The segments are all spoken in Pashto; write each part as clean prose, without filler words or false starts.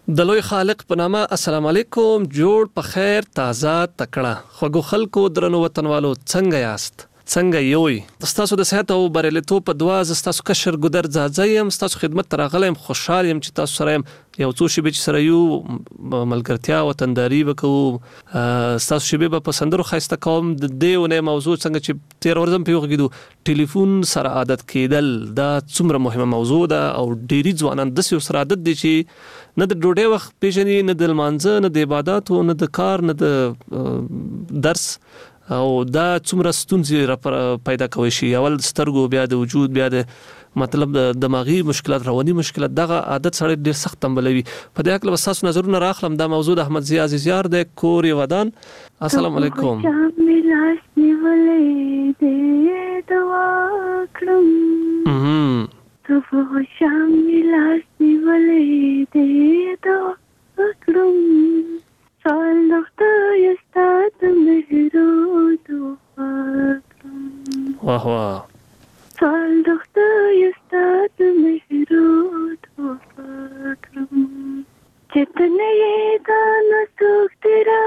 د لوی خالق په نامه السلام علیکم. جوړ په خیر تازه تکړه خوږو خلکو درنو وطنوالو څنګه یاست؟ څنګه یوي؟ ستاسو د صحت او بریالیتوب په دعا ز تاسو کشر ګدر ځاځم ستاسو خدمت ترغلم خوشحال يم چې تاسو سره یو څو شی به سره یو ملګرتیا وطنداري وکړو. تاسو شی به پسندرو خاسته کوم د دېونه موضوع څنګه چې 13 ورځم په وګړو ټلیفون سره عادت کېدل دا څومره مهمه موضوع ده او ډيري ځوانان د سره عادت دي چې نه د ډوډۍ وخت پیژني نه د لمانځه نه د عبادت او نه د کار نه د درس او دا څومره ستونزې پیدا کوي شي. اول سترګو بیا د وجود بیا د مطلب د دماغي مشکلات رواني مشکلات دغه عادت سره ډیر سخت تنبلوي. په دې اړه تاسو نظرونه راخلم. دا موضوع د احمد ضیاء عزیزیار د کور ودان. السلام علیکم. صبح شام لاس نیولې دې دعا کړم سال نخته یستاد مهرو دعا کړم واه واه سال نخته یستاد مهرو دعا کړم چتنه یې دا نسوک تیرا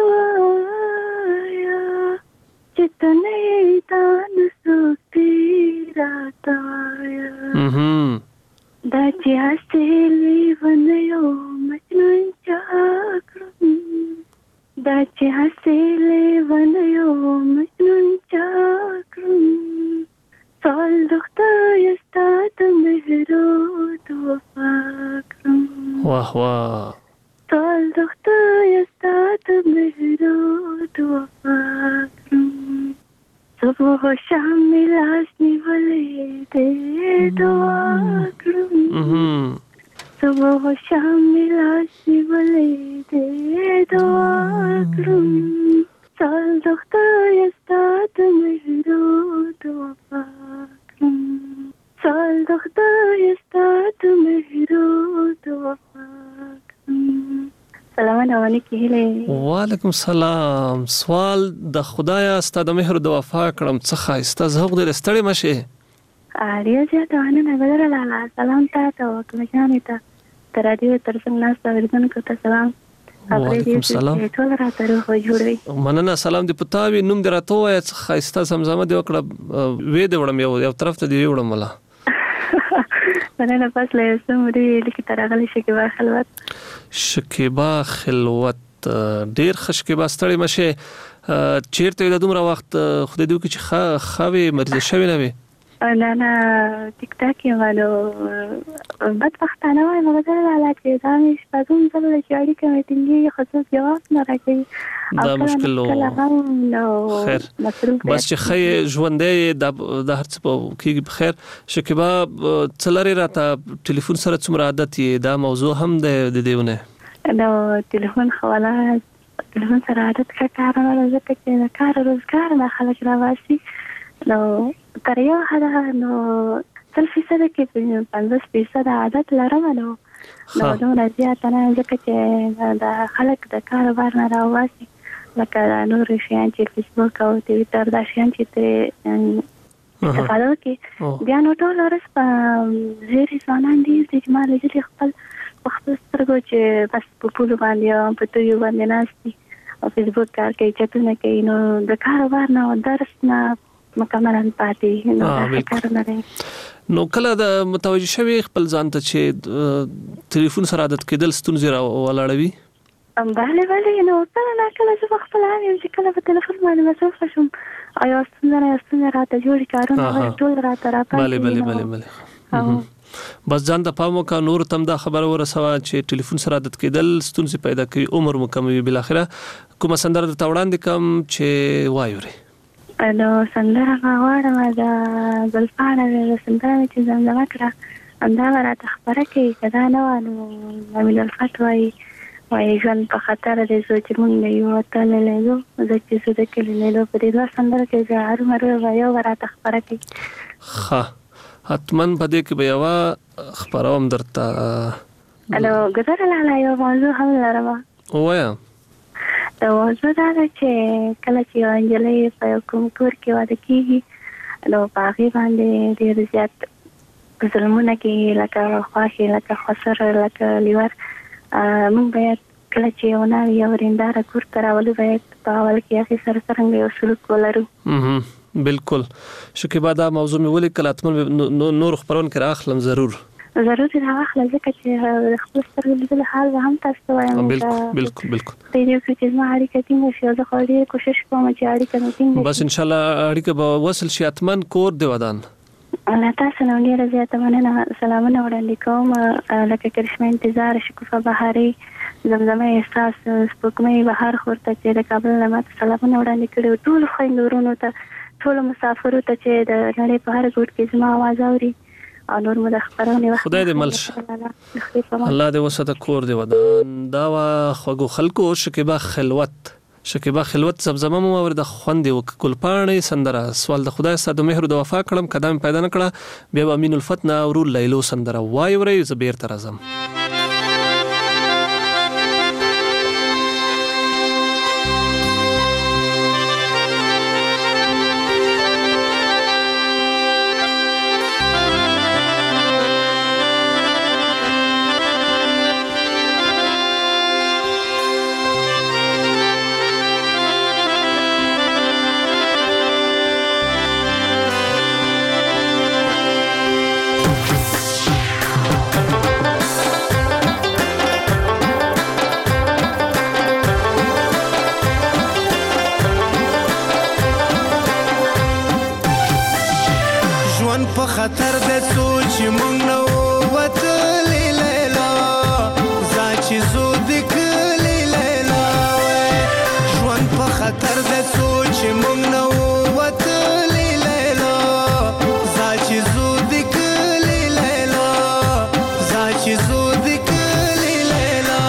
دوایا چتنه یې دا نسوک تیرا دوایا دا چې حاصلې ونیو مجنون چاکرم دا چې حاصلې ونیو مجنون چاکرم سال دخته یستاد مهرو دعا کړم واه واه سال دخته یستاد مهرو دعا کړم صبح و شام لاس نیولې دې دعا کړم صبح و شام لاس نیولې دې دعا کړم سال دخته یستاد مهرو دعا کړم سال دخته یستاد مهرو دعا کړم. سلام علیکم. وعلیکم السلام. سوال د خدایا ستاسو د مهر د وفا کړم څخه ستاسو حق دې ستړي مشه اړیا چې ته نه بدل لاله سلام تاسو کوم ځانې ته تر دې تر څنګه ناس ورزن کوته سلام. وعلیکم السلام. ټول راته خو جوړوي. مننه سلام دې پتاوي نوم دې راته وای څخه ستاسو سمزمه دې وکړه وې دې وړم یو طرف ته دې وړم ولا مننه پس له سمري لیکي ترغلي شکیبا خلوت ډیر خشکیبا ستړي مشه چیرته د دومره وخت خدای دې چې خوي مرزه شوی نه وي نه ټیک ټاک یې والو بدبختانه وای مګر لا چې دا مش پزوم زله چې اړیکه مې ټینګي خصوص جواب نه راکړي دا مشکل خیر بس چې خې ژوندې د هرڅ په کې بخیر. شکیبا څلری راته ټلیفون سره څومره عادت دا موضوع هم د دیونه نو ټلیفون خواله ټلیفون سره عادت کار نه زکه چې کار روزګار نه خلک راواسي نو تر یو حدا نو 100% کې 50% عادت لرم نو نو زیاته نه ځکه چې د خلک د کاروبار نه راوځي لکه نور شیان چې فیسبوک او ټویټر دا شیان چې استفاده کوي بیا نو ټول ورځ په زیری ځوانان دي چې ما لږه خپل سترګو چې بس په پولو باندې په تویو باندې ناشتي او فیسبوک کار کوي چټونه کوي نو د کاروبار نه درس نه مکمل پاتې نو کار نه دی. نو کله د متوجه شوی خپل ځان ته چې ټلیفون سره عادت کېدل ستونزې ولاړوي؟ بله نو کله چې خپل هم چې کله په ټلیفون باندې مصروف شم آیا ستونزه راته جوړي کارونه ټول راته راپاتې بله بس ځان د پام وکړه نور تم دا خبره ورسوه چې ټلیفون سره عادت کېدل ستونزې پیدا کوي عمر مکموي بل اخره کومه سندره درته وړاندې کوم چې وایوري نو سندره غواړم د زلفانه د سندره چې زمزمه کړه همدا راته خبره کوي که دا نه وه نو امین الفت وایي ژوند په خطر دی زه چې مونږ نه یو وتللی ځو زه چې زه د کلي نه په دې دوه سندره کې زه هرومرو یو راته خبره کوي. ښه حتماً په دې کې به یوه خپروم درته نو ګذر لاله یو موضوع هم لرم ووایم د موضوع دا ده چې کله چې یو نجلۍ په یو کوم کور کې واده کېږي نو په هغې باندې ډېر زیات ظلمونه کوي لکه خواښې لکه خسر لکه لیور موږ باید کله چې یو ناوی یا ورېنداره کور ته راولو باید په اول کې هغې سره څرنګه یو سلوک ولرو. بالکل. شکیبا دا موضوع مې ولیکل، حتما نور خپرونکو راخلم ضرور ضروري راخله، ځکه چې د خپل سترګو لیدلو حال به هم تاسو ته وایم. بالکل دې کې چې زما اړیکه ټینګه شي، زه خو ډېر کوشش کوم چې اړیکه مې ټینګه شي. بس ان شاء الله اړیکه به وصل شي. حتما کور دی ودان. الله تاسو نو ډېره زیاته مننه. سلامونه وړاندې کوم. لکه کرشمه انتظار، شکوفه بهاري، زمزمه احساس، سپوږمۍ بهار خورته چې د کابل نه ماته سلامونه وړاندې کړي، ټول خویندو ورونو ته، ټول مسافرو ته چې د نړۍ په هر ګوټ کې زما آواز اوري، او نور مو د خبرونې وخت خدای دې ملش الله دې وسته کور دې ودان. دا خوږو خلکو شکیبا خلوت زمزمه مو ور د خوندې ګلپاڼې سندره سوال د خدای ستاسو مهر د وفا کړم قدم پیدا نکړه بیا امین الفتنا او لیلو سندره وای ورې زبیر تر اعظم. خطر د سوچ مونږ نو وتلې لیلا زاچې زو د کلې لیلا ژوند په خطر د سوچ مونږ نو وتلې لیلا زاچې زو د کلې لیلا زاچې زو د کلې لیلا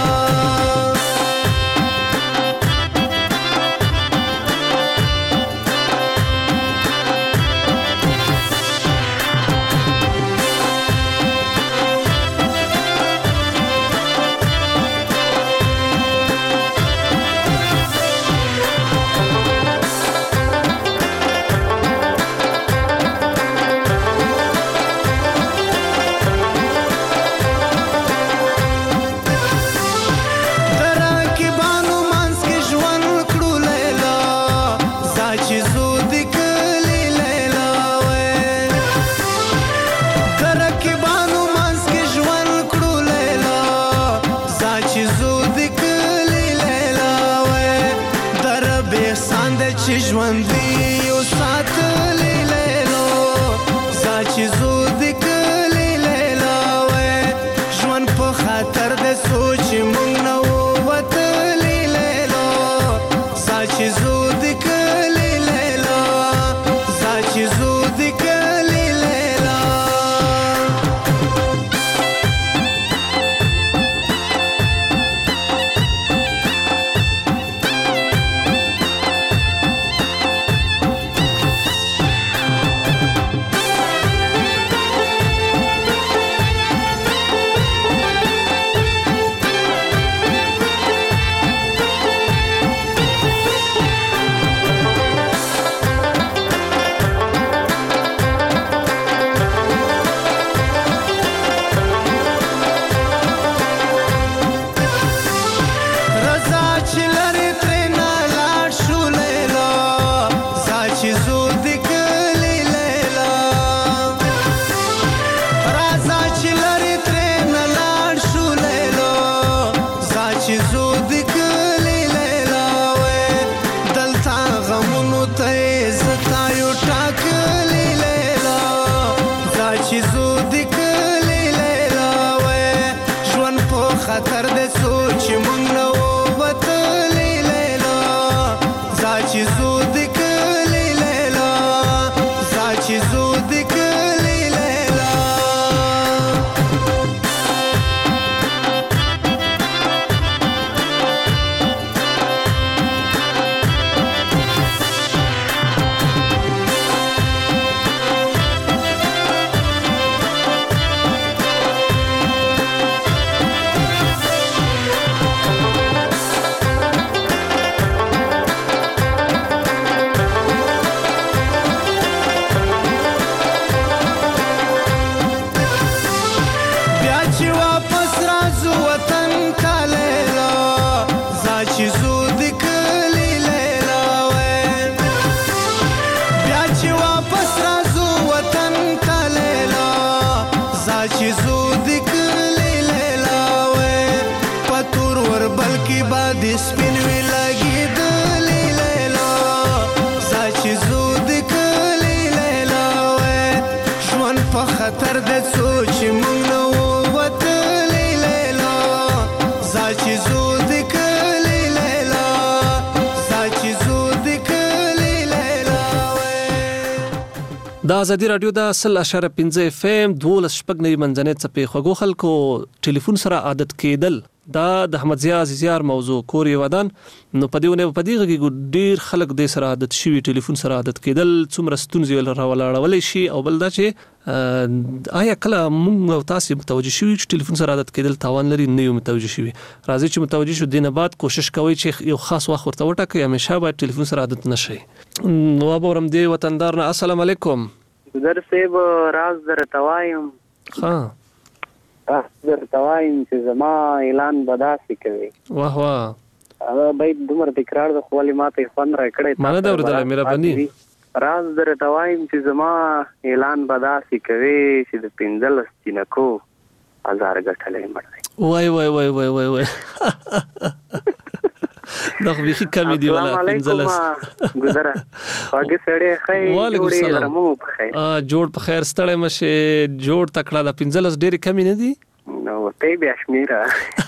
سپین وی لګېدلې لیلا زه چې زو د کلي لیلا ژوند په خطر دی څو چې موږ نه ووتلې لیلا زه چې زو د کلي لیلا زه چې زو د کلي لیلا د ازادي راډیو د 100.5 FM 12 منځنۍ څپې خوږو خلکو ټلیفون سره عادت کېدل دا د احمد ضیاء عزیزیار موضوع کوري ودان نو پدیونه پدیغه کې ډیر خلک د سره عادت شوی ټلیفون سره عادت کېدل څومره ستونزې راولاړولې شي او بل دا چې آیا کله موږ او تاسو متوجه شوی چې ټلیفون سره عادت کېدل تاوان لري نه یو متوجه شوی راځي چې متوجه شو دینه بعد کوشش کوي چې یو خاص وخت ورته وټاکي همیشه باید ټلیفون سره عادت نشي نو ابورم دی وطندار نه السلام علیکم در سیب راز در توایم در توایم چې زما اعلان بداسي کوي واه واه باید دومره تکرار د خپل ماته خوند را کړی مانه دا ورته مهرباني راز در توایم چې زما اعلان بداسي کوي چې د 15 جنکو 1000 غټلې مړای وای وای وای وای وای وای دا خو بيخي کمی دی ولا 15 ګذره واګه سړې خې جوړې رمو په خې جوړ په خیر ستړې مشه جوړ تکړه د 15 ډېری کمی نه دی نو ته بیا شمیره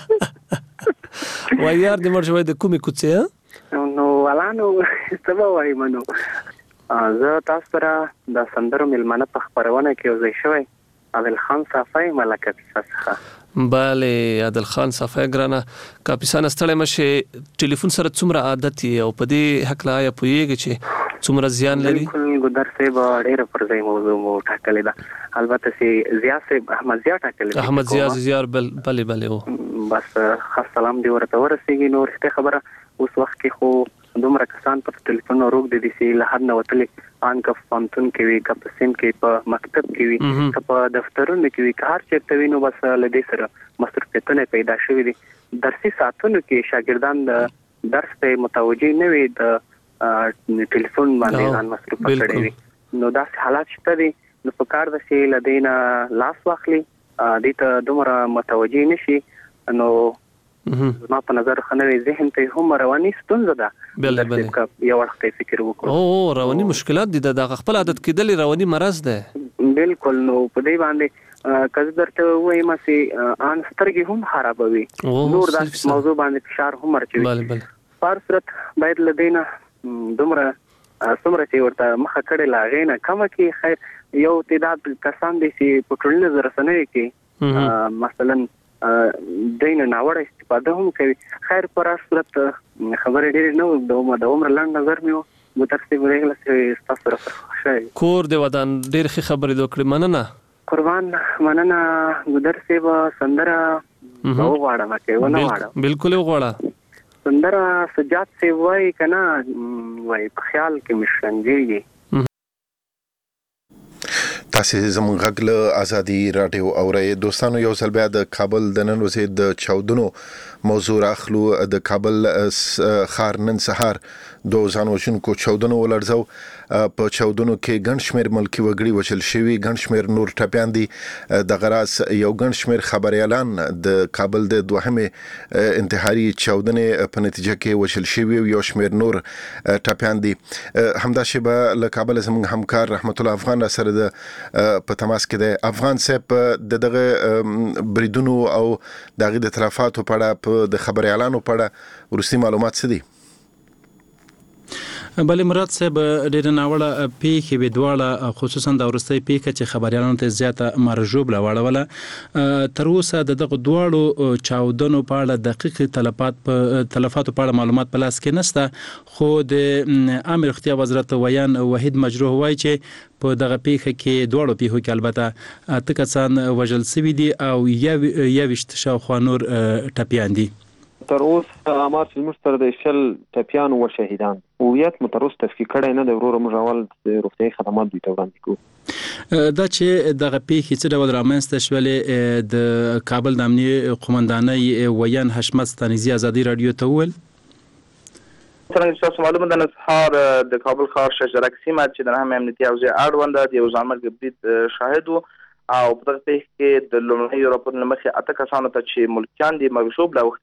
وای یار د مرجوې د کومې کوڅه نو ولانو سبا وای منو زه تاسو سره د سندرو ملمنه په خبرونه کې وځي شوی عادل خان صافی ملکه څخه بله عادل خان صافی ګرانه کاپیسان ستړی مشه ټلیفون سره څومره عادت او په دې حق لا یا پویږي چې څومره زیان لري ګدر صاحب ډېر پر ځای موضوع مو ټاکلې ده البته سي ضیاء صاحب احمد ضیاء ټاکلې احمد ضیاء بله بله او بس خاص سلام دی ورته ورسېږي نو رښتیا خبره اوس وخت کې خو دومره کسان په ټلیفون روک دي سي له هر نو وتلې ان کف پانتون کې وی کپ سیم کې په مکتب کې وی په دفترونو کې وی کار چیرته وینو بس لدې سره مصروفیتونه پیدا شوې دي درسي ساعتونو کې شاګردان د درس ته متوجي نه وي د ټلیفون باندې ځان مصروف کړي وي نو دا حالات شته دي نو په کار د سي لدینا لاس واخلي دې ته دومره متوجي نشي نو ما په نظر خنوي ذهن ته هم رواني ستونزه ده یو وخت فکر وکړو او رواني مشکلات دي د خپل عادت کېدل رواني مرض ده بالکل نو په دې باندې کله درته وایم چې ان سترګې هم خرابوي نور دا موضوع باندې فشار هم ورچوي بله پر صورت باید لدینا دومره څومره چې ورته مخه کړي لاغې نه کم کې خیر یو تعداد کسان دي چې په ټولنیز رسنیو کې مثلا دین ناوړه استفاده هم کوي خیر پر صورت خبرې ډېر نه د عمر لاند نظر میو مترسي ورغله چې تاسو سره خوشاله کور دی ودان ډېر خبرې دوکړي مننه قربان مننه ګدر سیب سندره نو واړه مکه ونه واړه بالکل وغواړه سندره سجاد سی وای کنه وای په خیال کې مشرنګي تاسو زموږ غږ له ازادي رادیو اورئ دوستانو یو ځل بیا د کابل د نن ورځې د چاودنو موضوع اخلو د کابل ښار نن سهار دو ځانوژونکو چاودنو ولړزو په چاودنو کې ګڼ شمېر ملکي وګړي وژل شوي ګڼ شمېر نور ټپیان دي د غراس یو ګڼ شمېر خبريالان د کابل د دوهمه انتحاري چاودنې په نتیجه کې وژل شوي یو شمېر نور ټپیان دي همدا شبه له کابل زموږ همکار رحمت الله افغان سره د په تماس کې د افغان صاحب دغه بریدونو او دغه د تلفاتو په اړه د خبريالانو په اړه ورستی معلومات څه دي بله مراد صاحب ډېر ناوړه پیښې وې دواړه خصوصا د وروستۍ پیښه چې خبريالانو ته زیاته مرجوب لواړوله تر اوسه دغه دواړو چاودنو په اړه دقیق تلفاتو په اړه معلومات په لاس کې نشته خو د امر روغتیا وزارت ویان وحید مجروح وایي چې په دغه پیښه کې دواړو پیښو کې البته اته کسان وژل شوي دي او یویشت شاوخوا نور ټپیان دي تر اوس امر چې موږ سره د شل ټپیان او شهیدان هویت متروس تفکیک کړي نه د ورور مجاول روغتیايي خدمات دوی ته وړاندې کوي دا چې دغه پیښې څه ډول رامنځته شولې د کابل د امنیه قومندانۍ ویان حشمت ستانیزي ازادي رادیو ته وویل څنګه چې تاسو معلومه ده نن سهار د کابل ښار شجرک سیمه چې د هم امنیتي اوضاع اړوند د یو ځانمرګ برید شاهد او په دغه پیښه کې د لومړني راپور لمخې اته کسانو ته چې ملکیان دي مغشوب لا وخت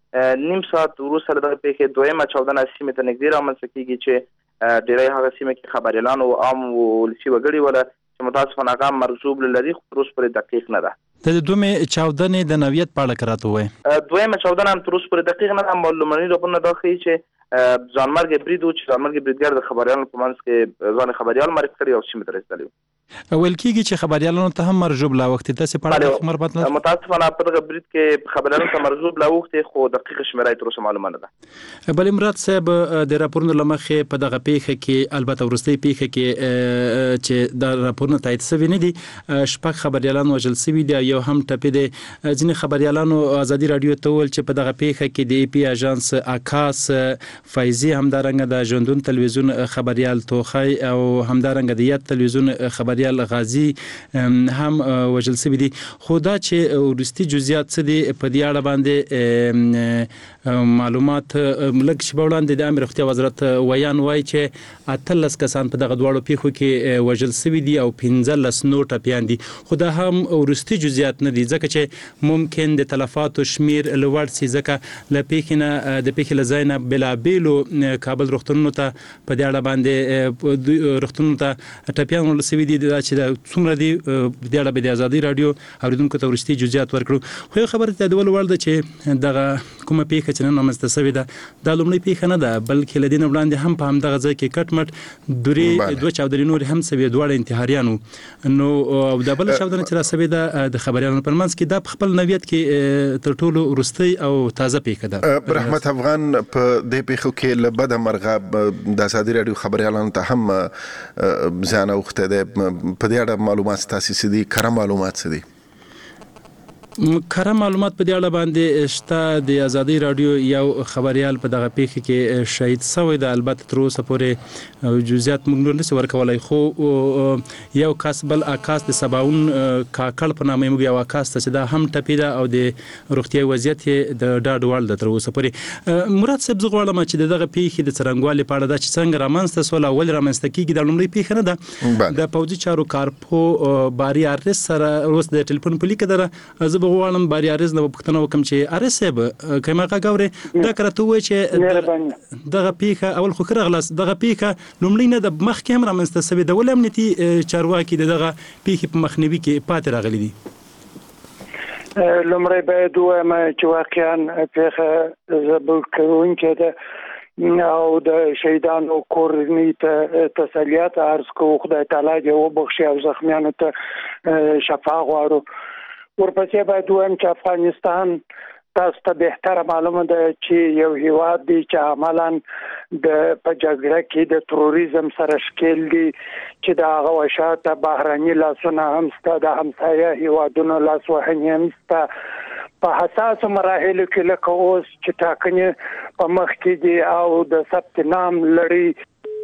نیم ساعت وروسته د دغه پیښې دویمه چاودنه سیمې ته نږدې رامنځته کیږي چې ډیری هغه سیمه کې خبریالان او عام ولسي وګړي ولا چې متاسفانه هغه مرزوب لري خو تر اوسه پورې دقیق نه ده. د دومې چاودنې د نوعیت په اړه راته وایي. دویمه چاودنه هم تر اوسه پورې دقیق نه ده. معلوماتي راپورونه دا ښیي چې ځانمرګي برید و چې ځانمرګي بریدګر د خبریالانو په منځ کې ځان خبریال معرفي کړی او سیمې ته رسېدلی و. ویل کېږي چې خبریالانو ته هم مرجوب لا وخت داسې په اړه خبر پاتله. متاسفانه په دغه برید کې خبریالانو ته مرجوب لا وخت خو دقیق شمیره تر اوسه معلومه نه ده. بل مراد صاحب د راپورونو لمخې په دغه پیښه کې البته ورستۍ پیښه کې چې د راپورونو تایید شوی نه دي شپږ خبریالان وژل شوي دي یو هم ټپي دي. ځینې خبریالانو ازادي رادیو ته ویل چې په دغه پیښه کې د ای پی اژانس اکاس فایزي همدارنګه د ژوندون تلویزیون خبریال توخی او همدارنګه د یاد تلویزیون خبریال غازی هم وژل شوي دي. خو دا چې ورستي جزئیات څه دي په دې اړه باندې معلومات لږ شیبه وړاندې د امیر روغتیا وزارت ویان وایي چې 18 کسان په دغه دواړو پیښو کې وژل شوي دي او 15 نور ټپیان دي. خو دا هم ورستي جزئیات نه دي ځکه چې ممکن د تلفاتو شمیر لوړ شي ځکه له پیښې نه د پیښې له ځای نه بېلابېلو کابل روغتونونو ته په دې اړه باندې روغتونونو ته ټپیان وژل شوي دي. دا چې څومره دي د اړه به د ازادي رادیو اوریدونکو ته ورستي جزئیات ورکړو. خو یو خبره ته د ول ده چې دغه کومه پیښه چې نن رامنځته شوې ده دا لومړۍ پیښه نه ده بلکې له دې نه وړاندې هم په همدغه ځای کې کټ مټ دوه چاودنې نور هم شوې دواړه انتحاریانو نو او د بل چاودنه چې را شوې ده د خبریالانو په منځ کې دا په خپل نوعیت کې تر ټولو وروستۍ او تازه پیښه ده. رحمت افغان په دې پیښو کې له بده مرغه د ازادي رادیو خبریالانو ته هم ځان اوخته ده. په دې اړه معلومات تاسو څه دي کره معلومات څه دي؟ کره معلومات په دې اړه باندې شته. د ازادي رادیو یو خبریال په دغه پیښه کې شهید شوی دی. البته تر اوسه پورې جزئیات موږ نه څه ورکولای خو یو کس بل اکاس د سباون کاکړ په نامه موږ یو اکاس ته دا هم ټپي ده او د روغتیا وضعیت د ډاډ وړ ده تر اوسه پورې. مراد صاحب زه غواړم چې دغه پیښې د څرنګوالي په اړه دا چې څنګه رامنځته سول اول رامنځته کیږي د لومړۍ پیښه نه ده. د پوځي چارو کارپو باری ارس سره اوس د ټلیفون په لیکه ده زه غواړم باری ارز نو پښتنه وکم چې ارز صاحب کما غاوري دا کرته وای چې دغه پیښه اول خو کرغلاس دغه پیښه لومړی نه د مخ کیمرا منسته سوي د ولامنتي چارواکي دغه پیښه په مخنیوي کې پاتې راغلي دي. لومړی باید وایم چې واقعا پیښه زبر کوون کې ده او د شهیدانو کورنۍ ته تسلیات عرض کوو. خدای تعالی دې وبخښي او زخمیانو ته شفا غواړو. ورپسې باید وایم چې افغانستان تاسو ته بهتره معلومه ده چې یو هیواد دی چې عملاً د په جګړه کې د تروریزم سره ښکېل دي چې د هغه وشاته بهرني لاسونه هم شته د همسایه هیوادونو لاسوهنې هم شته. په حساسو مراحلو کې لکه اوس چې ټاکنې په مخ کې دي او د ثبت نام لړۍ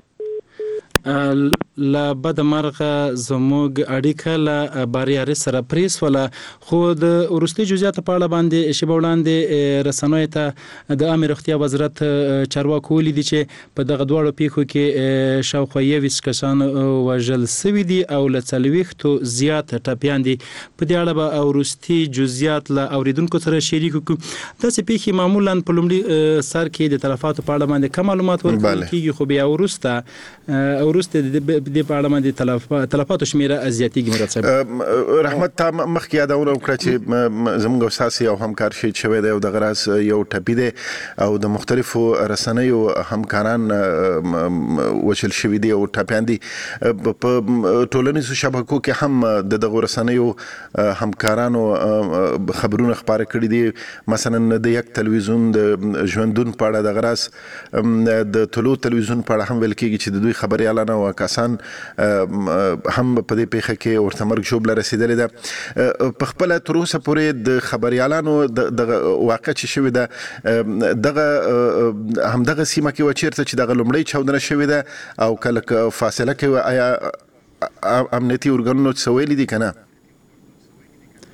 لا بد مرغه زموږ اړیکه لا باریاري سره پریس ولا خو د ورستي جزئیات په اړه باندې شی وړاندې رسنوي ته د امیر روغتیا وزارت چارواکو لیدي چې په دغه دوړو پیښو کې شاوخوا 20 کسان وژل شوي دي او له 40 زیات ټپیان دي. په دې اړه به ورستي جزئیات لا اوریدونکو سره شریک کوو. داسې پیښې معمولا په لومړي سر کې د تلفاتو په اړه باندې کوم معلومات ورکول کیږي خو بیا ورسته د پاړه باندې تلفاتو شمیره ازیاتیږي. مراد صاحب رحمت تا مخکې یادونه وکړه چې زموږ استاد یو همکار شهید شوی دی او د غراس یو ټپي دی او د مختلفو رسنیو همکاران وشل شوی دی او ټپیان دي. په ټولنیزو شبکو کې هم د دغه رسنیو همکارانو خبرونه خبره کړي دي. مثلا د یک تلویزیون د ژوندون په اړه د غراس د طلوع تلویزیون په اړه هم ویل کېږي چې د دوی خبريالانو او کسان هم په دې پیښه کې ورته مرګ شوبله رسیدلې ده. په خپل تر اوسه پورې د خبريالانو د واقع چې شوی ده دغه همدغه سیمه کې و چیرته چې دغه لومړی چاودنه شوی ده او کله فاصله کې آیا امنیتي ارګانونو څه ویلي دي کنه؟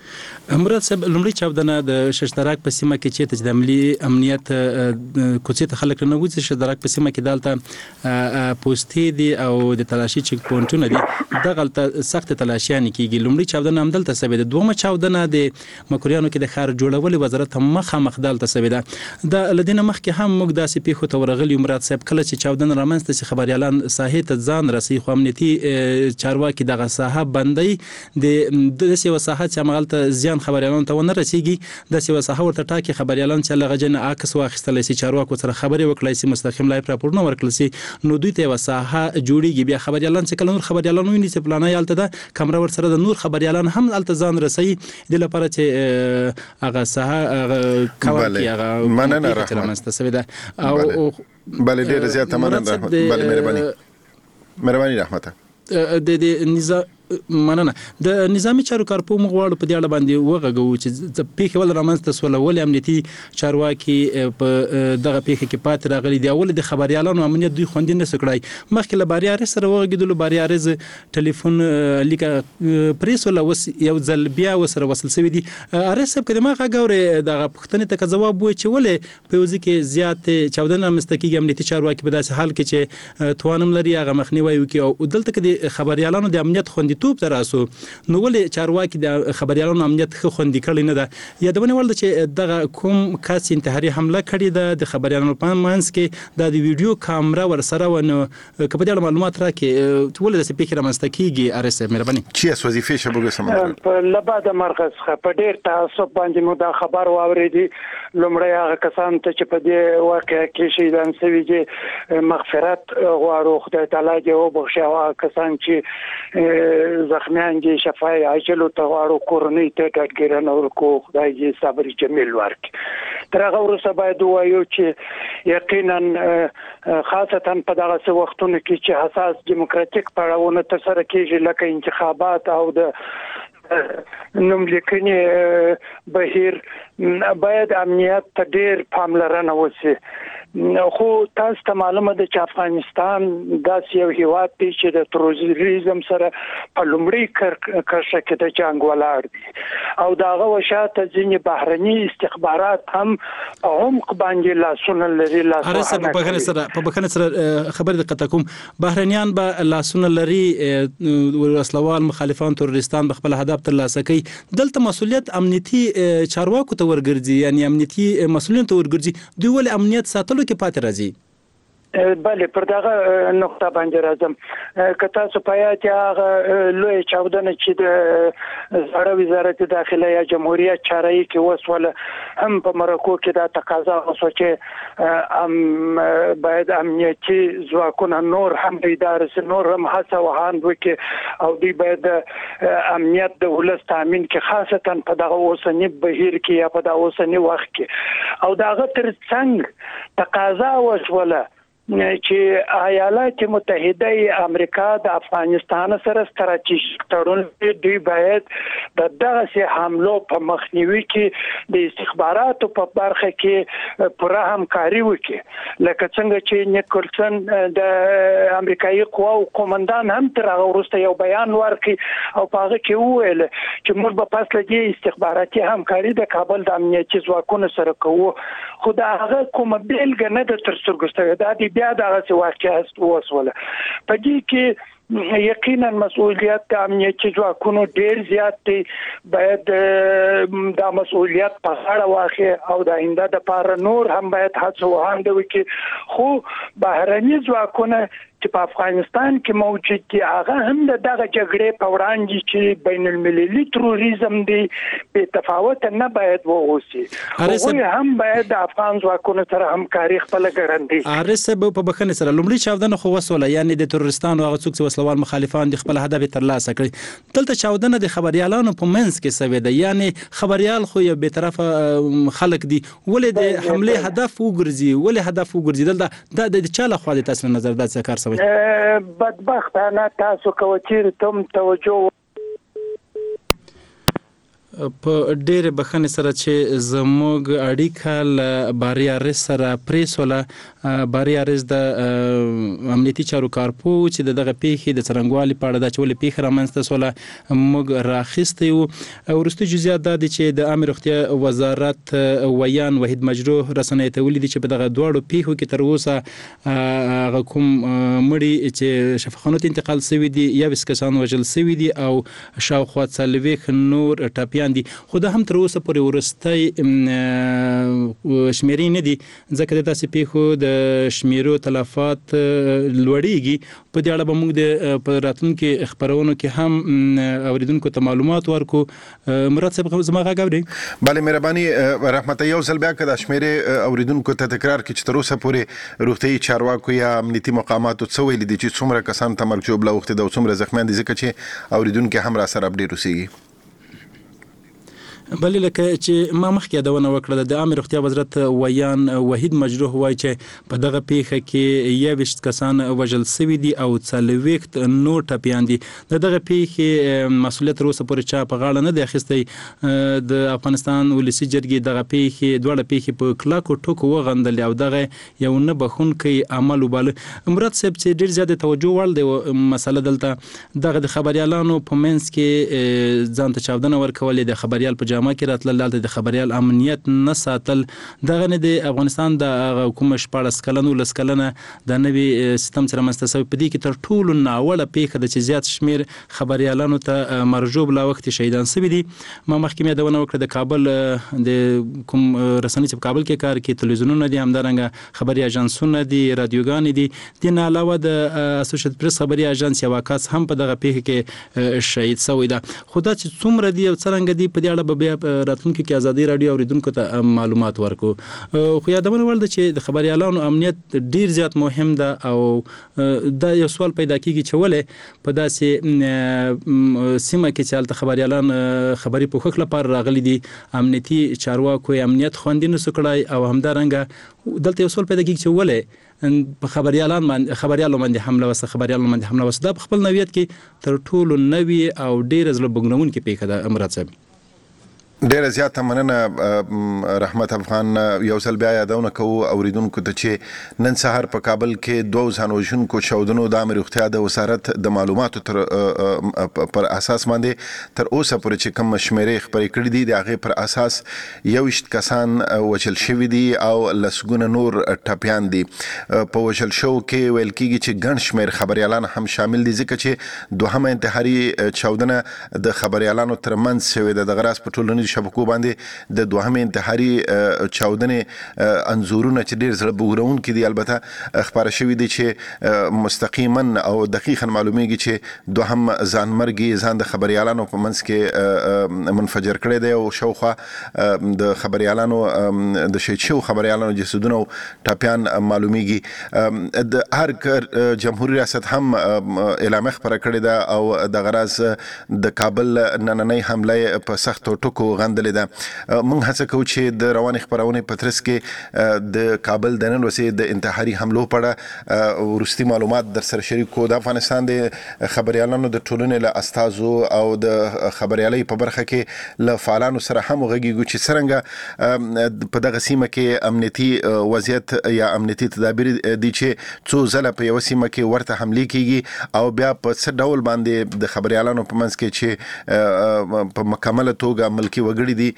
مراد صاحب لومړی چاودنه د ششتراک په سیمه کې چې د ملي امنیت کوڅې ته خلک نه وځي. ششتراک په سیمه کې دالته پوسټې دي او د تلاشي چک پوینټونه دي، دغه سخت تلاشیان کیږي. لومړی چاودنه هم دلته سوي ده. دومره چاودنه د مکوریانو کې د خار جوړولو وزارت مخ دالته سوي ده. د لدینه مخ کې هم موږ داسې پیښو ته ورغلی. مراد صاحب کله چې چاودنه رامنځته شي خبريالان ساحې ته ځان رسي، خو امنیتي چارواکي دغه ساحه بندي د سیو ساحه چې مغلطه زیان خبريالان ته ونه رسیږي. د سیو ساحه ورته ټاکي خبريالان چې لغجن عکس واخیستل سي، چارواکو سره خبري وکړي سي، مستقیم لایف راپورونه ورکړل سي، نو دوی ته وساحه جوړیږي. بیا خبريالان چې کله نور خبريالان ویني چې پلانای الته ده کمره ور سره د نور خبريالان هم الته ځان رسي د لپاره چې هغه ساحه کاوه کی هغه مننه رحمت او بله ډیره زیاته مننه رحمت. بله مهرباني رحمت. د مننه د نظامی چارو کارپو مغواړو په دې اړه باندې وغږو چې پیښه ول رامنځته سول ولې امنیتي چارواکي په دغه پیښه کې پات راغلي دی. اول د خبريالانو امنیت دوی خوندې نه سکړای. مخکې له باریار سره وغږیدلو، باریار ټلیفون لیکه پریس ولا وس یو ځل بیا وسره وصل سوي دي. ارسب کله ما غوړې دغه پښتنې ته جواب وای چې ولې په وځي کې زیات چاودنه مستقیږي امنیتي چارواکي په داسې حال کې چې توانم لري هغه مخنیوي وکي او دلته کې د خبريالانو د امنیت خوندې توپ تراسو نو ولې چارواکي د خبريالانو امنیت خو خوندې کړی نه ده. یادونه ولده چې دغه کوم کس انتحاري حمله کړې ده د خبريالانو په منځ کې د ویډیو کیمرا ور سره ونه کپه د معلومات راکې ولې د سپیکر مستقیږي. ارسه مهرباني چې اس وظیفه شبګه سم په لباده مرکز په ډیر تعصب باندې مو دا خبر واوریدي. لومړی هغه کسان ته چې په دې واقعیا کې شهیدان شوي دي مغفرت غواړو، خدای تعالی دې وبخښي. هغه کسان چې زخمیان دي شفای عاجل ته غواړو، کورنۍ ته ډاډګیرنه ورکو، خدای دې صبر جمیل ورکړي. تر هغه وروسته باید ووایو چې یقینا خاصتا په دغه وختونو کې چې حساس دیموکراتیک پړاوونه ترسره کیږي لکه انتخابات او د نوملیکنې بهیر، باید امنیت ته ډیر پاملرنه وشي. خو تاسو ته معلومه ده چې افغانستان داسې یو هیواد دی چې د تروریزم سره په لومړي کرښه کې د جنگ ولاړ دی او دا غوښاته ځینې بهرني استخبارات هم عمق باندې لاسونه لري. لاسونه په بخنه سره خبر د قطعکم بهرنیان به لاسونه لري، وسلوال مخالفان تروریستان به خپل هدف ترلاسه کوي. دلته مسؤلیت امنیتي چارواکو ته ورګرځي، یعنی امنیتي مسؤلین ته ورګرځي. دوی ول امنیت ساتلو کې پاتې راځي. بله پر دغه نقطه باندې راځم. که تاسو په یاد هغه لوی چاودنه چې د زړه وزارت داخله یا جمهوریت چارې کې وسوله هم په مرکو کې دا تقاضا وسو چې باید امنیتي ځواکونه نور هم اداره سي، نور هم هڅه وهاند وکړي او دوی باید امنیت د ولس تامین کې خاصتا په دغه اوسنی بهیر کې یا په دغه اوسنی وخت کې او دغه ترڅنګ تقاضا وسوله چې ایالات متحده امریکا د افغانستان سره ستراتیژیک تړون دوی باید د دغه حملو په مخنیوي کې د استخباراتو په برخه کې پوره همکاري وکړي. لکه څنګه چې نیکلسن د امریکایي قواو قومندان هم تر هغه وروسته یو بیان ورکړي او په هغه کې وویل چې موږ به پس له دې استخباراتي همکاري د کابل د امنیتي ځواکونو سره کوو. خو دا هغه کومه بیلګه نه ده تر سترګو شوې. دا بیا دغه واقعیت وسوله. په دې کې یقینا مسؤلیت د امنیتي ځواکونو ډیر زیات دی. باید دا مسؤلیت په غاړه واخلي او د آینده لپاره نور هم باید هڅه وهاند وکړي. خو بهرني ځواکونه چې په افغانستان کې موجود دي هغه هم دغه جګړې په وړاندې چې بین المللي تروریزم دی په تفاوت نه باید ووسی. هغه هم باید د افغان ځواکونو سره همکاري خپل ګرځي. ارسب په بخنه سره لومړی چاودنه خو وسوله، یعنی د تروریستانو هغه څوک چې وسلوال مخالفان د خپل هدف ترلاسه کړي. دلته چاودنه د خبريالانو په منځ کې سوي ده، یعنی خبريال خو یو به طرفه خلک دي، ولې د حمله هدف وګرځي دلته د چا له خوا د تاسو نظر د څه کار بدبختانه تاسو کوچیر تم توجه په ډېر بخښنې سره چې زموږ اړیکه له باري ارز سره پریسوله باري ارز د امنیتي چارو کارپو چې دغه پیښې د څرنګوالي په اړه د چولې پیښه رامنځته سوله موږ راخیستی وو. وروستي جزئیات دا دي چې د عامه روغتیا وزارت ویان وحید مجروح رسنۍ ته ولیدي چې په دغه دواړو پیښو کې تر اوسه هغه کوم مړي چې شفاخانو ته انتقال شوي دي یا 20 کسان وژل شوي دي او شاوخوا 40 نور ټپیان دي، خو دا هم تر اوسه پورې ورستۍ شمیرې نه دي ځکه د داسې پیښو د شمیرو تلفات لوړیږي. په دې اړه به موږ د په راتلونکي خبرونو کې هم اوریدونکو ته معلومات ورکو. مراد صاحب زما غږ اورئ؟ بله مهرباني رحمت یو ځل بیا که دا شمیرې اوریدونکو ته تکرار کړي چې تر اوسه پورې روغتیایي چارواکو یا امنیتي مقاماتو څه ویلي دي چې څومره کسان ته مرګ ژوبله اوښتې ده او څومره زخمیان دي، ځکه چې اوریدونکي هم را سره اپډیټ اوسېږي. بلې لکه چې ما مخکې یادونه وکړه د عامه روغتیا وزارت ویان وحید مجروح وایي چې په دغه پیښه کې 21 کسان وژل شوي دي او 40 نور ټپیان دي. دغه پیښې مسؤلیت تر اوسه پورې چا په غاړه نه دی اخیستی. د افغانستان ولسي جرګې دغه پیښې دواړه پیښې په کلکو ټکو وغندلې او دغه یو نه بخښونکی عمل وباله. مراد صاحب چې ډېر زیات توجه وړ دی مسله دلته دغه د خبریالانو په منځ کې ځان ته چاودنه ورکولې د خبریال په ما کې راتلل د خبریال امنیت نه ساتل دغه نه د افغانستان د حکومت 14 کلن 19 کلن د نوي سیستم سره مستسوي په دې کې تر ټولو ناوړه پیښه د چې زیات شمیر خبریالانو ته مرجوب لا وخت شهیدان شوي دي. ما مخکې یادونه وکړه د کابل د کوم رسنۍ چې په کابل کې کار کوي تلویزیونونه دي همدارنګه خبري اژانسونه دي رادیوګانې دي د نه علاوه د اسوسییټ پریس خبري اژانس یو کس هم په دغه پیښه کې شهید شوی ده. خو دا چې څومره دي او څرنګه دي په دې اړه به راتلونکي کې ازادي رادیو اوریدونکو ته معلومات ورکو. خو یادونه ول چې د خبريالانو امنیت ډیر زیات مهم ده او دا یو سوال پیدا کیږي چې ولې په داسې سیمه کې چې الته خبريالان خبري په حق لپاره راغلي دي امنیتي چارواکو امنیت خوندې نه سکړای او همدارنګه دلته یو سوال پیدا کیږي چې ولې په خبريالانو باندې حمله وسه دا په خپل نوعیت کې تر ټولو نوی او ډیر زړه بګنونکې پیښه ده. امرات صاحب ډیره زیاته مننه رحمت افغان. یو ځل بیا یادونه کوو اوریدونکو ته چې نن سهار په کابل کې 2 ځانوژونکو چاودنو د عامه روغتیا د وزارت د معلوماتو پر اساس باندې تر اوسه پورې چې کوم شمیرې خبرې کړې دي د هغې پر اساس 21 کسان وژل شوي دي او لسګونه نور ټپیان دي. په وژل شو کې ویل کېږي چې ګڼ شمیر خبریالان هم شامل دي ځکه چې دوهمه انتحاري چاودنه د خبریالانو ترمنځ شوې ده. د غراس په ټولنیزو شبکو باندې د دوهمې انتحاري چاودنې انزورونه چې ډېر زړه بوغورونکي دي البته خپاره شوي دي چې مستقیما او دقیقا معلومیږي چې دوهم ځانمرګي ځان د خبریالانو په منځ کې منفجر کړی دی او شاوخوا د خبریالانو د شهید شوو خبریالانو جسدونه او ټپیان معلومیږي. د هر جمهوریت ریاست هم اعلامیه خپره کړې ده او د غراز د کابل نننۍ حمله په سختو ټکو غندلې ده. موږ هڅه کوو چې د روانې خبرونې په ترڅ کې د کابل د نن ورځې د انتحاري حملو په اړه وروستي معلومات در سره شریک کړو. د افغانستان د خبریالانو د ټولنې له استازو او د خبریالۍ په برخه کې له فعالانو سره هم غږیږو چې څرنګه په دغه سیمه کې امنیتي وضعیت یا امنیتي تدابیر دي چې څو ځله په یو سیمه کې ورته حملې کیږي او بیا په څه ډول باندې د خبریالانو په منځ کې چې په مکمله توګه ملکی وګړي دي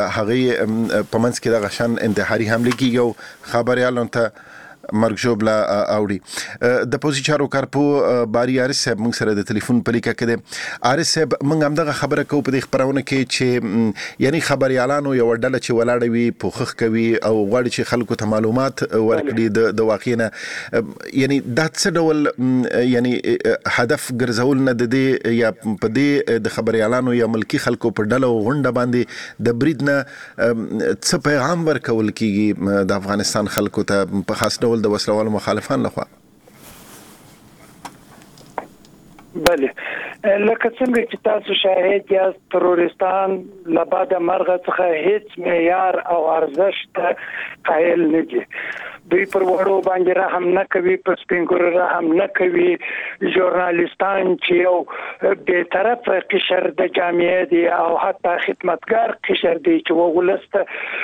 هغه په منځ کې د غشن انتحاري حمله کیږي او خبريالانو ته مرګ ژوبله اوړي. د پوزي چارو کارپو باري ارس صاحب موږ سره د ټلیفون په لیکه کې دی. ارس صاحب موږ هم دغه خبره کوو په دې خبرونه کې چې یعنی خبريالانو یو ډله چې ولاړ وي پوښښ کوي او غواړي چې خلکو ته معلومات ورکړي د واقعینه یعنی دا څه ډول یعنی هدف ګرځول نه د دې یا په دې د خبريالانو یا ملکی خلکو په ډله غونډه باندې د برید نه څه پیغام ورکول کیږي د افغانستان خلکو ته په خاص ډول د وسلوالو مخالفان لخوا؟ بله لکه څنګه چې تاسو شاهد یاست تروریستان له بعد مرغه څخه هیڅ معیار او ارزښت قایل نه دي. دوی پر وړو باندې رحم نه کوي، پر سپینګورو رحم نه کوي. ژورنالیستان چې یو بې طرفه قشر د جامعې دي او حتی خدمتګار قشر دي چې وغولسته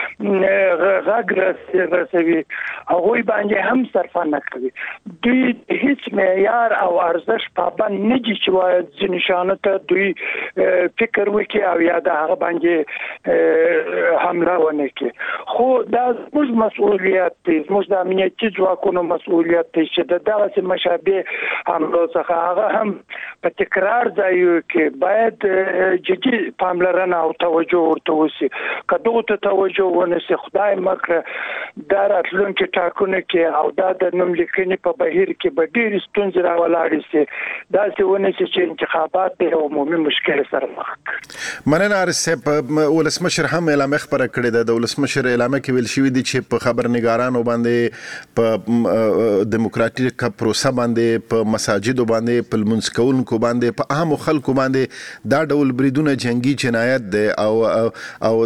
غږ رسوي، هغوی باندې هم صرفه نه کوي. دوی هیڅ معیار او ارزښت پابند نه دي چې باید ځینې شیانو ته دوی فکر وکړي او یا د هغه باندې حمله ونه کړي. خو دا زموږ مسؤلیت دی، زموږ د امنیتي ځواکونو مسؤلیت دی چې د دغسې مشابه حملو څخه هغه هم په تکرار ځایو کې باید جدي پاملرنه او توجه ورته وشي. که دغو ته توجه ونه شي، خدای مکړه دا راتلونکي ټاکنو کې او دا د نوملیکنې په بهیر کې به ډېرې ستونزې راولاړې شي. داسې ونه شي چې انتخابات د یو عمومي مشکل سره مخ کړي. مننه عارف صاحب. ولسمشر هم اعلامیه خپره کړې ده. د ولسمشر اعلامیه کې ویل شوي دي چې په خبرنګارانو باندې، په دیموکراتیک پروسه باندې، په مساجدو باندې، په لمونځ کوونکو باندې، په عامو خلکو باندې دا ډول بریدونه جنگي جنایت دی او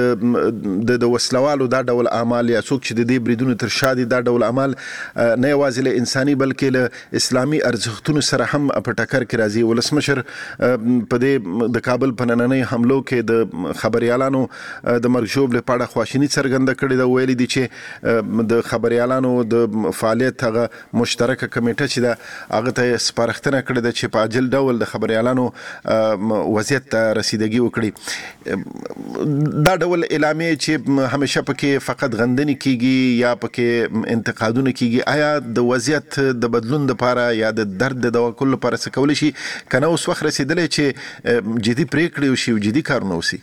د وسلوالو دا ډول اعمال یا څوک چې د دې بریدونو تر شا دي، دا ډول اعمال نه یوازې له انساني بلکې له اسلامي ارزښتونو سره هم په ټکر کې راځي. ولسمشر په دې د کابل په نننۍ حملو کې د خبريالانو د مرګ ژوبلې په اړه خواشیني څرګنده کړې ده. ویلي دي چې د خبريالانو د فعالیت هغه مشترکه کمیټه چې ده هغه ته سپارښتنه کړې ده چې په عاجل ډول د خبريالانو وضعیت ته رسیدګي وکړي. دا ډول اعلامیه چې همیشه پکې فقط غندنې کیږي یا پکې انتقادونه کیږي، آیا د وضعیت د بدلون لپاره یا د درد د دوا کولو لپاره څه کولی شي؟ کنه اوس وخت رسیدلی چې جدي پریکړې وشي او جدي کارونه وشي؟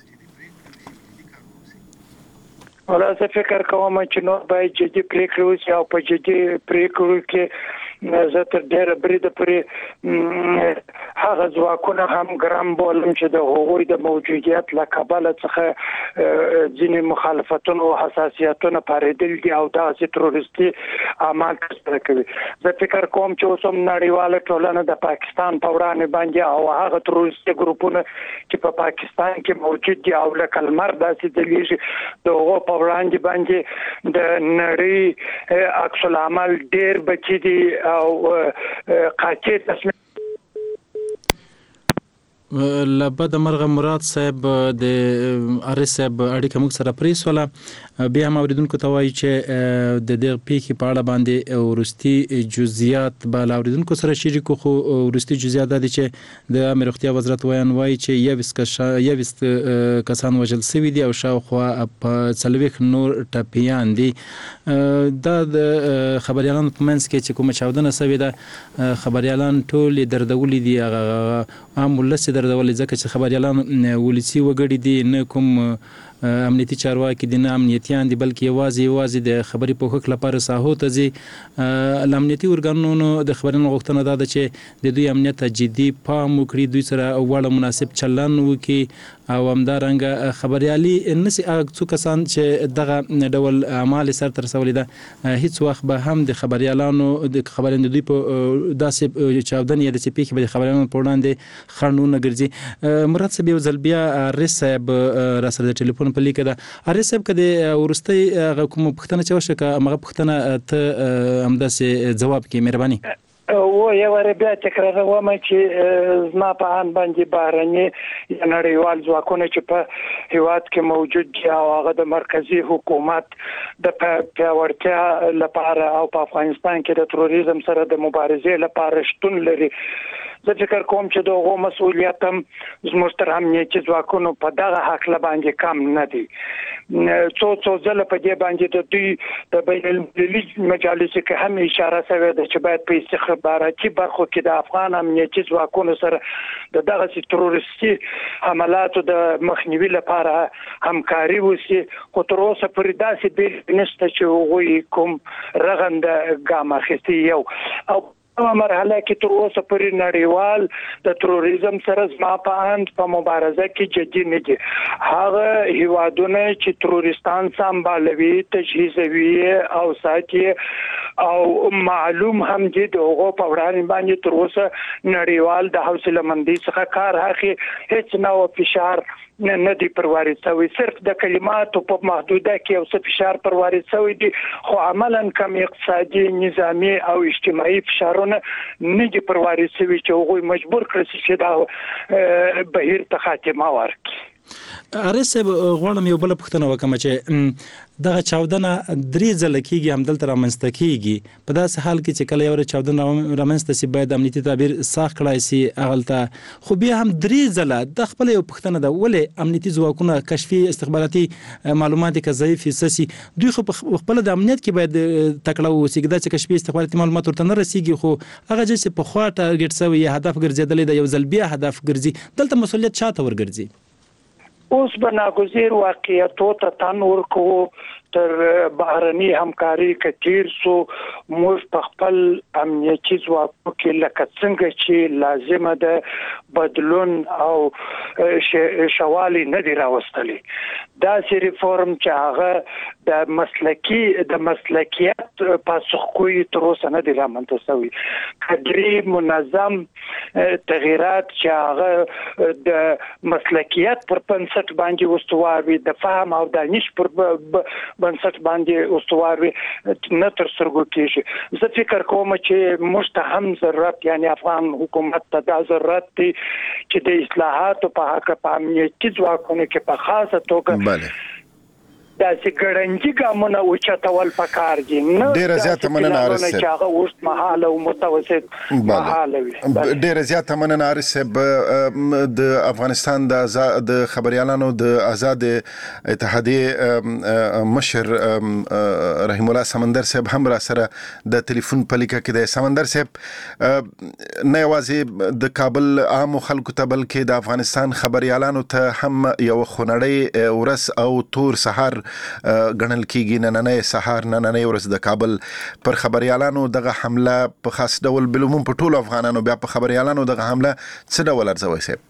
ولا زه فکر کوم چې نو باید جدي پریکړې وشي او په جدي پریکړو کې زه تر ډېره بریده پورې هغه ځواکونه هم ګرم بولم چې د هغوی د موجودیت له کبله څخه ځینې مخالفتونه او حساسیتونه پارېدلي دي او داسې تروریستي اعمال ترسره کوي. زه فکر کوم چې اوس هم نړیواله ټولنه د پاکستان په وړاندې باندې او هغه تروریستي ګروپونه چې په پاکستان کې موجود دي او لکه لمر داسې ځلېږي، د هغو په وړاندې باندې د نړۍ عکس العمل ډېر بچي دي او قاطع تصمیم. لبد مرغه مراد صاحب د ارس صاحب اړیکه موږ سره پریسوله. بیا هم اوریدونکو ته وایي چې د دې پیښې په اړه باندې ورستي جزئیات به له اوریدونکو سره شریکو، خو ورستي جزئیات دا دي چې د امر روغتیا وزارت وایي چې 21 کسان وژل شوي دي او شاوخوا په 40 نور ټپیان دي. دا د خبريالانو په منځ کې چې کومه چاودنه شوې ده، خبريالان ټول دردولي دي، عام ولس دردولي، ځکه چې خبريالان ولسی وګړي دي، نه کوم امنیتي چارواکي دي، نه امنیتيان دي، بلکې یوازې د خبري پوښښ لپاره ساحو ته ځي. امنیتي ارګانونو د خبرونو غوښتنه ده چې د دوی امنیت ته جدي پام وکړي، دوی سره وړ مناسب چلن وکړي او همدارنګه خبريالي نسی څو کسان چې دغه ډول اعمال سر تر رسولي ده هیڅ وخت به هم د خبريالانو د خبرند دوی په داسې چاودنې د سپیک به خبريالانو په وړاندې خړنونه ګرځي. مراد صاحب یو ځل بیا ارس صاحب را سره د ټلیفون په لیکه ده. ارس صاحب کده ورستي کوم پښتنه چوشه که هغه پښتنه ته همداسې جواب کې مهرباني و یو بیا تکراروم چې زما په ان باندې بهرني نړیوال ځواکونه چې په هیواد کې موجود دي او هغه د مرکزی حکومت د پیاوړتیا لپاره او په افغانستان کې د تروریزم سره د مبارزې لپاره شتون لري. زه فکر کوم چې دغه مسؤلیت هم زموږ تر امنیتي ځواکونو په دغه حق باندې کم نه دي. څو ځله په دې باندې د دوی د بین المللي مجالسو کې هم اشاره شوې ده چې باید په استخباراتي برخو کې د افغان امنیتي ځواکونو سره د دغه تروریستي حملاتو د مخنیوي لپاره همکاري وشي. خو تر اوسه پورې داسې بیل نشته چې هغوی کوم رغنده ګام اخیستی یو او مرحله کې تر اوسه پورې نړیوال د تروریزم سره زما په اند په مبارزه کې جدي نه دي. هغه هیوادونه چې تروریستان سمبالوي، تجهیزوي او ساتي او معلوم هم دي دغه په وړاندې باندې تر اوسه نړیوال د حوصله مندي څخه کار اخلي، هیڅ نو فشار نه دی پرواري شوی، صرف د کلماتو په محدوده کې او څه فشار پرواري شوی دي، خو عملاً کم اقتصادي، نظامی او اجتماعي فشارونه نه دي پرواري شوی چې هغوی مجبور کړي چې دا بهیر ته خاتمه ورکړي. ارس غواړم یو بل پوښتنه وکم چې دغه چاودنه درې ځله کېږي همدلته رامنځته کېږي، په داسې حال کې چې کله یو چاودنه رامنځته سي باید امنیتي تعبیر ساخت کړای سي هغلته، خو بیا هم درې ځله د خپل یو پوښتنه ده ولې امنیتي ځواکونه کشفي استخباراتي معلومات کې ضعیف حصصي دوی خو خپل د امنیت کې باید تکړه ووسي، دا چې کشفي استخباراتي معلومات ورته نه رسیږي، خو هغه چې په خوا ټارګټ شوی هدف ګرځېدلی د یو ځل بیا هدف ګرځي، دلته مسؤلیت چاته ورګرځي؟ اوس به ناګزیر واقعیتو ته تن ورکوو، تر بهرني همکاري کتیر سو موږ په خپل امنیتي ځواکو کې لکه څنګه چې لازمه ده بدلون او شوالي نه دی راوستلی، داسې ریفورم چې هغه د مسلکیت پاسخګویي تر اوسه نه دی رامنځته شوی، کډري منظم تغییرات چې هغه د مسلکیت پر بنسټ باندې استوار وي، د فهم او دانش پر بنسټ باندې استوار وي، نه تر سترګو کېږي. زه فکر کوم چې موږ ته هم ضرورت، یعنی افغان حکومت ته دا ضرورت دی چې د اصلاحاتو په حق په امنیتي ځواکونو کې په خاصه توګه داسې ګړنجي ګامونه اوچتول پکار دي، نه ډېره زیاته مننه عارف صاحب، چې هغه اوږد مهاله او متوسط مهاله وي. ډېره زیاته مننه عارف صاحب. د افغانستان د خبريالانو د آزاد اتحادیې مشر رحیم الله سمندر صاحب هم را سره د ټلیفون په لیکه کې د سمندر صاحب نه یوازې د کابل عامو خلکو ته بلکې د افغانستان خبريالانو ته هم یو خونړی ورځ او تور سحر ګڼل کېږي. نننۍ سهار نننۍ ورځ د کابل پر خبريالانو دغه حمله په خاص ډول بلوم په ټولو افغانانو بیا په خبريالانو دغه حمله څه ډول ارزوي صاحب؟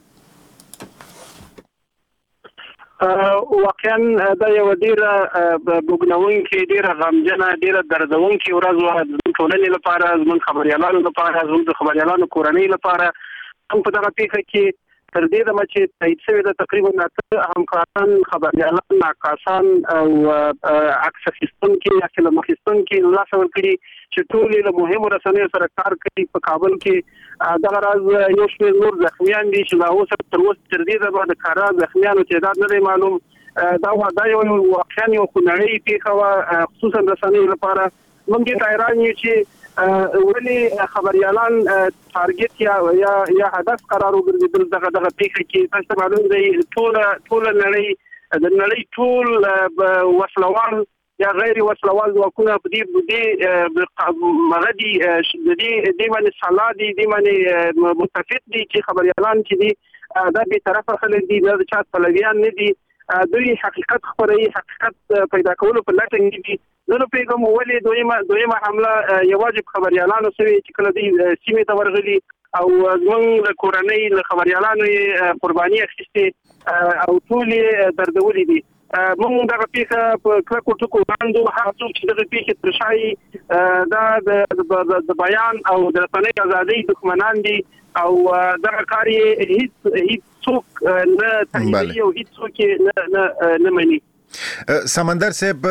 واقعا دا یو ډیره بوګناونکې، ډیره غمجنه، ډیره دردونکې ورځ وه زموږ ټولنې لپاره، زموږ خبريالانو لپاره، زموږ د خبريالانو کورنۍ لپاره. هم په دغه پیښه کې تر دې دمه چې تایید شوې ده تقریبا 9 همکاران، خبريالان، ناکاسان او عکس اخیستونکي یا فلم اخیستونکي لاس ورکړي چې ټول له مهمو رسنیو سره کار کوي په کابل کې. دغه راز یو شمېر نور زخمیان دي چې لا اوس تر دې دمه د کارا زخمیانو تعداد نه دی معلوم. دا یو واقعا یو خونړۍ پیښه وه خصوصا رسنیو لپاره. موږ دې ته حیران یو چې ولې خبريالان ټارګټ یا هدف قرار وګرځېدل دغه پیښه کې. تاسو ته معلوم دی ټول نړۍ ټول وسلوال یا غیر وسلوال ځواکونه په دې مغدي د دې باندې سلا دي، دې باندې متفق دي چې خبريالان چې دي دا به طرفه خلک دي، دا چا پلویان نه دي، دوی حقیقت خبري، حقیقت پیدا کولو په لټه کې دي. نو پیغام ولې دویمه حمله یوازې خبريالانو سره چې کله دې سیمې ته ورغلي او زموږ کورنۍ له خبريالانو قرباني اخیستې او ټول دردولې دي. موږ دغه پیښه په کلکو ټکو باندې هر څوک چې دغه پیښه ترشایي دا د بیان او د رسنۍ ازادۍ دښمنان دي او دغه کار یې هیڅ څوک نه تاییدوي او هیڅ څوک نه مني. سمندر صاحب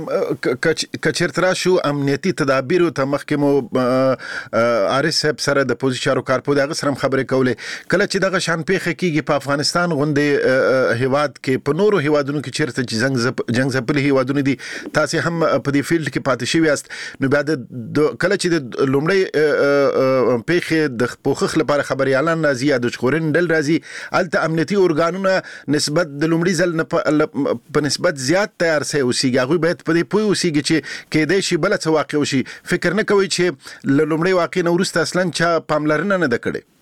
کچرترا شو امنیتي تدابیر ته مخکمو عارف صاحب سره د پوزیشنو کارپو دغه سره خبرې کولې کله چې دغه شان پیښه کیږي په افغانستان غونډه هیواد کې په نورو هیوادونو کې چیرته چې جنگ زپلي هیوادونه دي تاسو هم په دې فیلډ کې پاتې شوی یاست نو بیا د کله چې د لومړی پیښه د پوخخ لپاره خبريالان راځي یا د چخورن دل راځي الته امنیتي اورګانونه نسبت د لومړي ځل په نسبت زیات تیار سي اوسېږي هغه باید په دې پوي اوسېږي چې کېدای شي بل څه واقع وشي فکر نه کوي چې لومړی واقع نو ورسته اصلا چا پاملرنه نه د کړي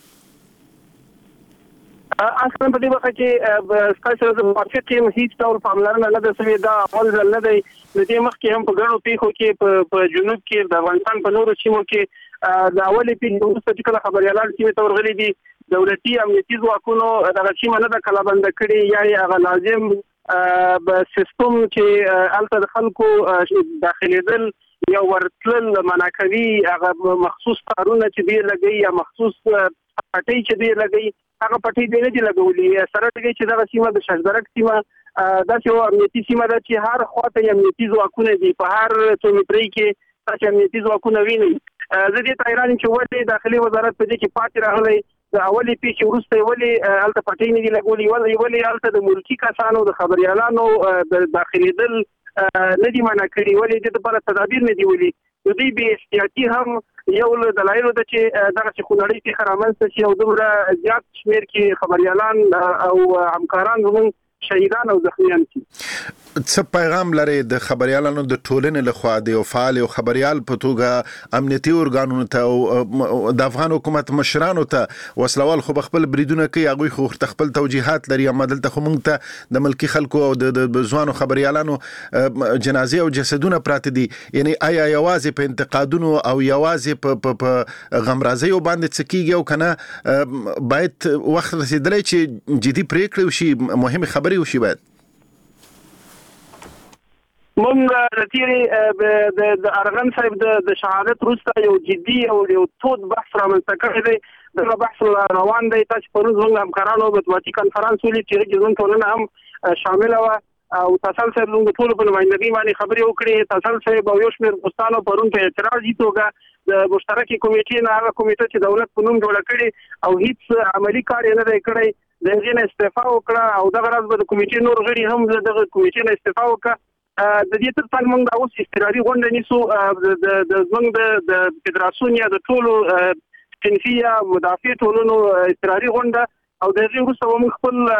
اصلا په دې وخت کې سپیشل د مارکیټینګ هیڅ ډول پاملرنه نه ده سوي دا اول ځل نه دی د دې مخکې هم په ګڼو پیښو کې په جنوب کې د افغانستان په نورو سیمو کې د اولې پیښې وروسته چې کله خبريالان سیمې ته ورغلي دي دولتي امنیتي ځواکونو دغه سیمه نه ده کلابند کړې یا هغه لازم سیستم چې الته د خلکو داخليدل یو ورتل مناکوي هغه مخصوص تارونه چې دی لګي یا مخصوص پټي چې دی لګي هغه پټي دی نه لګولي سره لګي چې دا سیمه د شجرک سیمه دا چې امنیتي سیمه ده چې هر خواته امنیتي ځواکونه دي په هر 100 متري کې چې امنیتي ځواکونه ویني زه دې تایران چې ولې داخلي وزارت په دې کې پاتې راغلی د اولي پیښې وروسته ولې الته پټي نه دي لګولي ولې الته د ملکی کسانو د خبريالانو د داخلي دل نه دي منع کړی ولې د لپاره تدابیر نه دی ولي د دې به احتیاطي هم یو له دلایلو د چې دغه چې خونړۍ پیښه رامنځته شي او دومره زیات شمیر کې خبريالان او همکاران زموږ شهیدان او زخمیان شي. څه پیغام لري د خبريالانو د ټولنې لخوا د فعال او خبريال په توګه امنیتي ارګانونو ته او د افغان حکومت مشرانو ته وسلوال خو خپل بریدونه کوي هغه خو خپل توجیهات لري اما دلته خو موږ ته د ملکی خلکو او د ځوانو خبريالانو جنازې او جسدونه پراته دي یعنی آیا یوازې په انتقادونو او یوازې په غمرازي باندې څکیږي او کنه باید وخت رسیدلی چې جدي پریکړې وشي مهمه خبرې وشي باید مونږ د تیری د ارغن صاحب د شهادت وروسته یو جدي او یو تود بحث رامنځته کړی دی دغه بحث روان دی تاسو پرون زموږ همکارانو مطبوعاتي کانفرنس ولې چې زموږ ټولنه هم شامل و او تاسو سره موږ ټول په نمائندګۍ باندې خبرې وکړې تاسو سره یو شمېر دوستانو پرون په اعتراضي توګه د مشترکې کمیټې نه هغه کمیټه چې دولت په نوم جوړه کړې او هیڅ عملی کار نه دی کړی د هغې نه استعفا وکړه او دغه راز به د کمیټې نور غړي هم دغه کمیټې نه استعفا وکړه د دې ترڅنګ موږ دا اوس استقراري غونډه نیسو د زموږ د فدراسیون یا د ټولو صنفي یا مدافع ټولنو استقراري غونډه او د دې وروسته موږ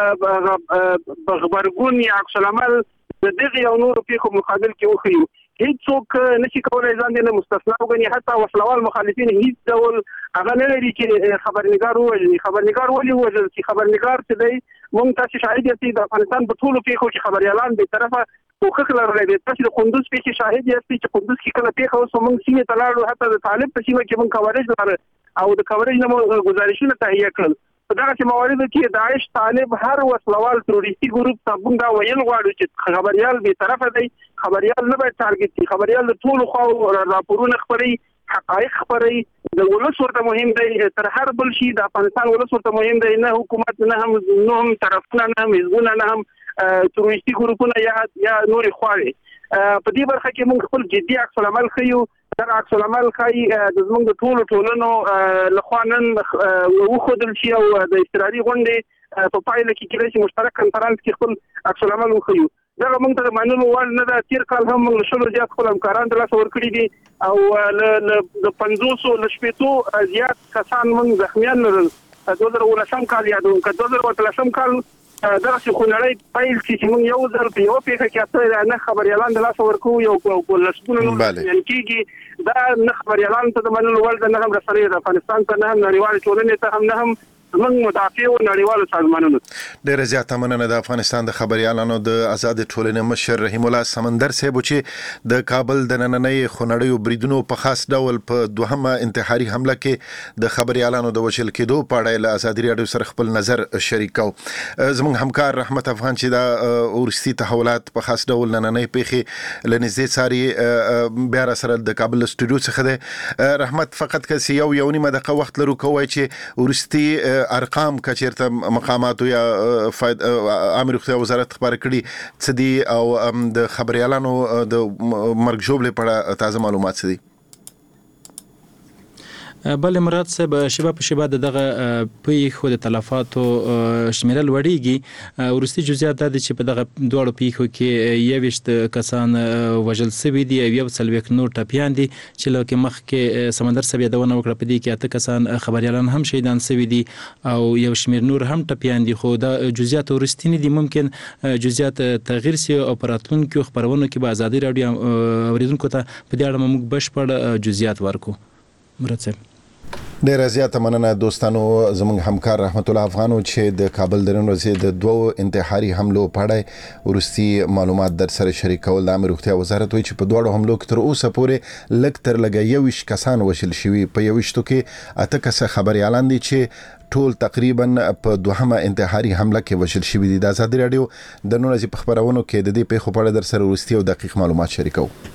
خپل خبرګون یا عکس العمل د دغه یو نور پیښو مقابل کې وخیو هیڅوک نشي کولای ځان دې مستثنا وګڼي حتی وسلوال مخالفین هیڅ ډول هغه نه لري چې خبرنګار ووایي خبرنګار ولې ووایي چې خبرنګار څه دی موږ تاسو شاهد یاستئ د افغانستان په ټولو پیښو کې خبريالان به طرفه کوخه لرلې دي تاسو د قندوز پیښې شاهد یاستئ چې قندوز کې کله پیښه اوس موږ سیمه تلاړو حتی د طالب په سیمه کې موږ کوریج لرو او د کوریج نه گزارشونه تهیه کړل په دغه مواردو کې داعش طالب هر وسلوال تروریستي ګروپ ته موږ دا ویل غواړو چې خبريال به طرفه دی خبريال نه باید ټارګټ شي خبريال د ټولو خو راپورونه خبري حقایق خبري د ولس ورته مهم دی تر هر بل شي د افغانستان ولس ورته مهم دی نه حکومت نه هم طرفونه نه هم حزبونه نه هم تروریستي ګروپونه یا نور خواوي په دې برخه کې موږ خپل جدي عکس العمل خيو دا عکس العمل خای د زموږ د ټولنو لخوا نن وخدل شي او د استقراري غونډې په پایله کې کېږي چې مشترک کانفرنس کې خپل عکس العمل وخیو دا موږ ته منلو ول نه دا تیر کال هم موږ شلو زیات خپل همکاران د لاس ورکړي دي او د 500 لشپېتو زیات کسان موږ زخمیان لرل 2019 کال یا 2013 کال دا چې خونړی پیل چې موږ یو ځل په یو پیښه کې اته نه خبريالان د لاس ورکو یو لسګونه نور کېږي دا نه خبريالان ته د منلو ول نه هم رسنۍ د افغانستان ته نه هم نړیوال ټولنې ته هم نه هم موږ مدافع او نړیوال سازمانونو ډېر زیاته مننه د افغانستان د خبريالانو د آزاد ټولنې مشر رحیم الله سمندر صاحب چې د کابل د نننۍ خونړیو بریدونو په خاص ډول په دوهمه انتحاري حمله کې د خبريالانو د وژل کېدو په اړه له آزادي راډیو سره خپل نظر شریکو زموږ همکار رحمت افغان چې د ورستي تحولات په خاص ډول نننۍ پیښې لنځې ساري بیا را سره د کابل استودیو څخه ده رحمت فقط کسي یو نیمه دقیقه وخت لرو کوی چې ورستي ارقام کچیرته مقامات یا امر روغتیا وزارت خبر کړي څه دي او د خبريالانو د مرګ ژوبلې په اړه تازه معلومات څه دي بل مراد صاحب شباب دغه پیښو د تلفاتو شمیرل وړيږي ورستي جزئیات د چې په دغه دوړو پیښو کې یوشت کسان وژل شوي دي یو څلويک نور ټپيان دي چې لکه مخ کې سمندر صاحب یادونه وکړه په دې کې اته کسان خبريالان هم شهیدان شوي دي او یو شمیر نور هم ټپيان دي خو د جزئیات ورستي نه دي ممکن جزئیات تغییر سي او پراتلونکو خبرونه کې به آزادي راډیو اوریدونکو ته په دې اړه موږ بشپړ جزئیات ورکو مراد صاحب ډېر زیاته مننه دوستانو زموږ همکار رحمت الله افغانو چې د کابل د نن ورځې د دوو انتحاري حملو په اړه ورستي معلومات در سره شریکول د امر روغتیا وزارت وایي چې په دوه حملو کې تر اوسه پورې لږ تر لږه 21 کسان وژل شوي په 21 کې اته کس خبريالان دي چې ټول تقریبا په دوهمه انتحاري حمله کې وژل شوي دي د آزادي راډیو د نن ورځې په خبرونو کې د دې پیښو په اړه در سره ورستي او دقیق معلومات شریکو